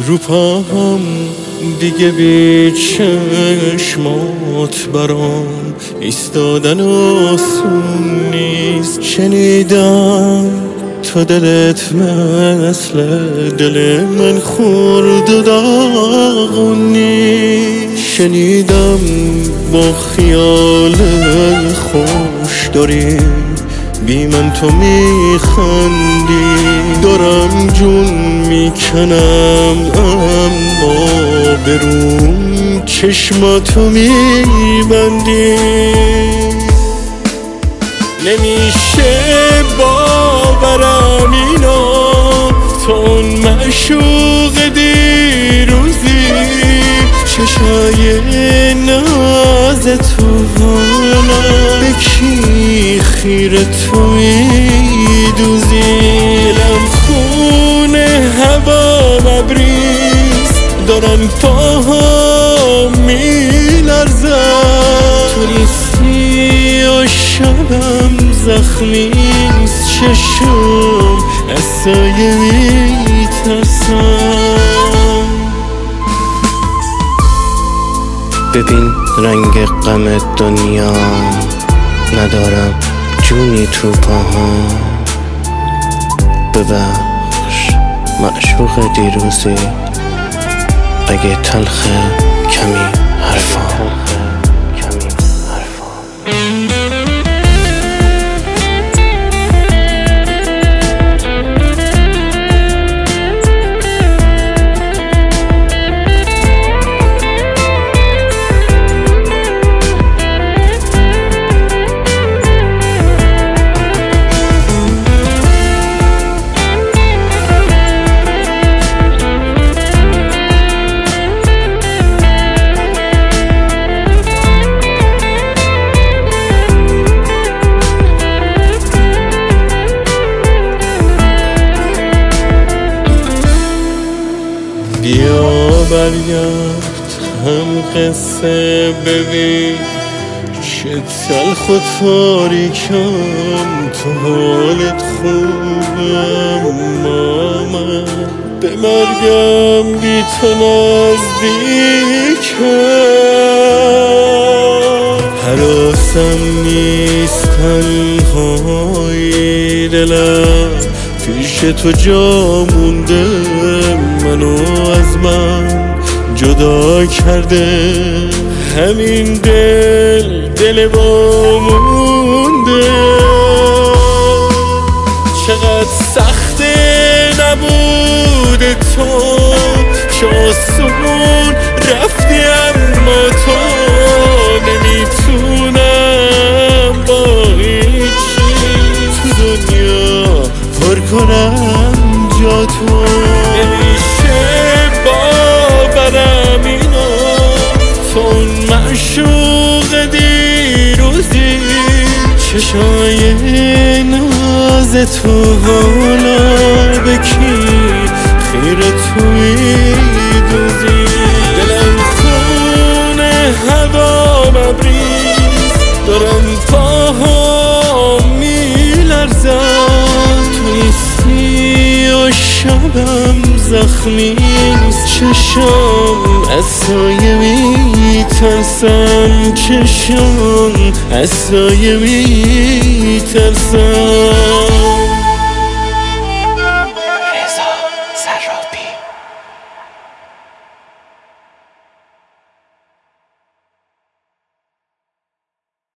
رو پاهم دیگه بی چشمات برام ایستادن آسون نیست. شنیدم تو دلت مثل دل من خورد و داغون نیست. شنیدم با خیال خوش داری بی من تو میخندی. دارم جون میکنم اما بروم چشماتو میبندی. نمیشه باورم اینا تو اون معشوق دیروزی. چشای ناز تو حالا به کی خیره تو میدوزی. لم خونه هوا مبریز دارم پاها میلرزن. تو نیستی و شبم زخمیست. چشم از سایه میترسم. ببین رنگ غم دنیا ندارم جونی تو پاهام. ببخش معشوق دیروزی اگه تلخه کمی حرفام. بیا برگرد هم قصه ببین چه تلخ و تاریکم. تو حالت خوبم اما من به مرگم بی تو نزدیکم. حراسم نیست تنهایی دلم پیش تو جا مونده. منو از من جدا کرده همین دل با مونده. چقدر سخته نبود تو که آسون رفتی اما تو. نمیتونم با هیچی تو دنیا پر کنم جا تو. نمیشه باورم اینا تو اون معشوق دیروزی. چشای ناز تو حالا به کی خیره تو میدوزی. دلم خونه هوا مبریز دارم پاها میلرزن. تو نیستی و شبم زخمیست. چشم از سایه میترسم. چشم از سایه میترسم.